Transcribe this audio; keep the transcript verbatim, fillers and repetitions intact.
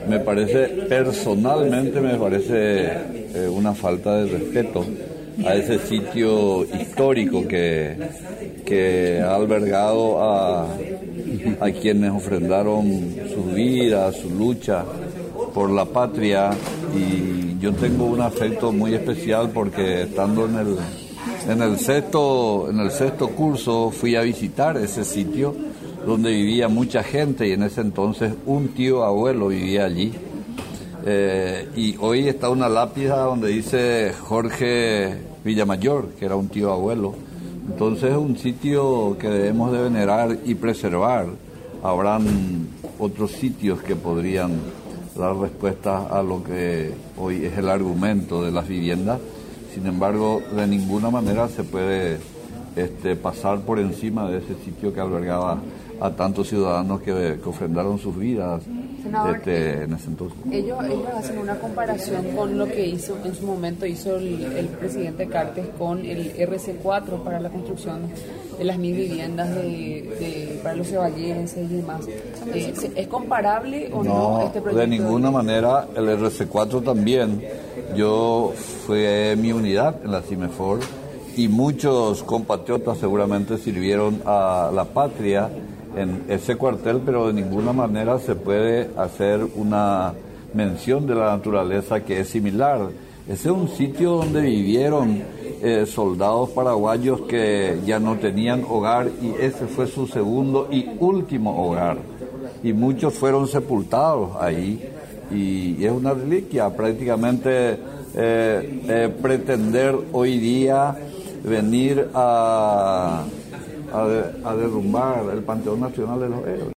me parece, personalmente me parece eh, una falta de respeto a ese sitio histórico que, que ha albergado a, a quienes ofrendaron sus vidas, su lucha por la patria, y yo tengo un afecto muy especial porque estando en el, en el sexto, en el sexto curso fui a visitar ese sitio donde vivía mucha gente, y en ese entonces un tío abuelo vivía allí. Eh, y hoy está una lápida donde dice Jorge Villamayor, que era un tío abuelo. Entonces es un sitio que debemos de venerar y preservar. Habrán otros sitios que podrían dar respuesta a lo que hoy es el argumento de las viviendas. Sin embargo, de ninguna manera se puede este, pasar por encima de ese sitio que albergaba a tantos ciudadanos que, que ofrendaron sus vidas. Senador, este, en ese entonces. Ellos, ellos hacen una comparación con lo que hizo en su momento hizo el, el presidente Cartes con el R C cuatro para la construcción de las mil viviendas de, de, para los ceballenses y demás. Eh, ¿Es comparable o no, no este proyecto? De ninguna manera. El R C cuatro también. Yo fui mi unidad en la CIMEFOR y muchos compatriotas seguramente sirvieron a la patria en ese cuartel, pero de ninguna manera se puede hacer una mención de la naturaleza que es similar. Ese es un sitio donde vivieron eh, soldados paraguayos que ya no tenían hogar, y ese fue su segundo y último hogar. Y muchos fueron sepultados ahí, y es una reliquia. Prácticamente eh, eh, pretender hoy día venir a... A, de, a derrumbar el Panteón Nacional de los Héroes.